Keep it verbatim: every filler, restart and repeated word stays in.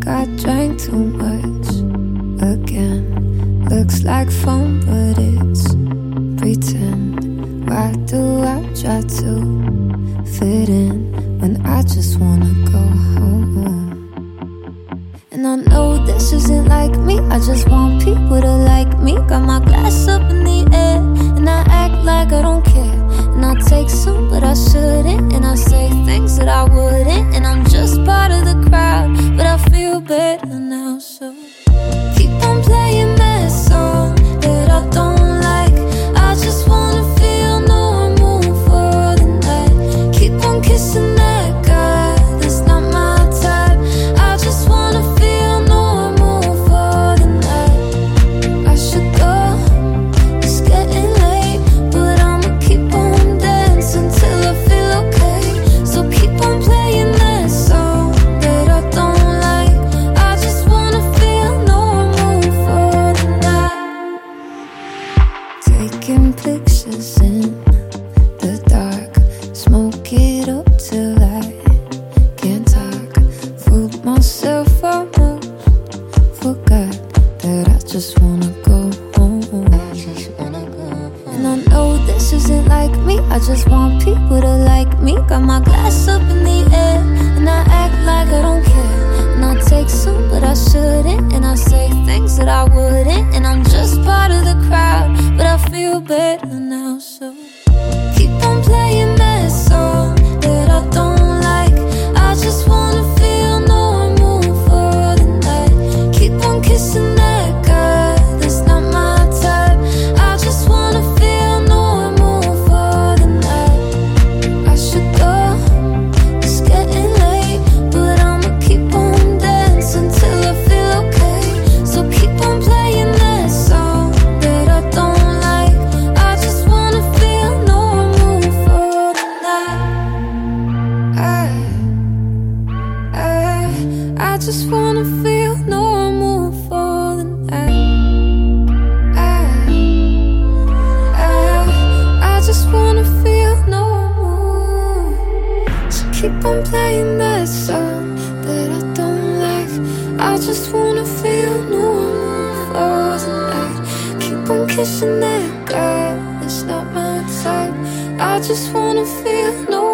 I drank too much again. Looks like fun, but it's pretend. Why do I try to fit in when I just wanna go home? And I know this isn't like me, I just want people to like me. Got my glass up in the air, and I act like I don't care. And I take some, but I shouldn't. And I say things that I wouldn't. And I'm just part of the crowd, but I feel better now. So keep on playing that song that I don't like. I just wanna feel normal for the night. Keep on kissing that guy that's not my type. I just wanna feel normal for the night. I should go, it's getting late, but I'ma keep on dancing till I feel okay. So keep on playing that song that I don't like. I just wanna feel normal for the night. Taking pictures in the dark, smoke it up till I can't talk. Fooled myself almost, forgot that I just wanna go home. I just wanna go home. And I know this isn't like me, I just want people to like me. Got my glass up in the air, and I act like I don't care. And I take some, but I shouldn't. And I say things that I wouldn't. And I'm just part of the crowd, but I feel better now. So keep on playing that song that I don't like. I just wanna feel normal for the night. Keep on kissing that guy that's not my type. I just wanna feel normal for the night. I should go, it's getting late, but I'ma keep on dancing till I feel okay. So keep on playing that song that I don't like. I just wanna feel normal for the night. I, I, I just wanna feel normal for the night. I, I, I just wanna feel normal. So keep on playing that song that I don't like. I just wanna feel normal for the night. Keep on kissing that guy that's not my type. I just wanna feel normal.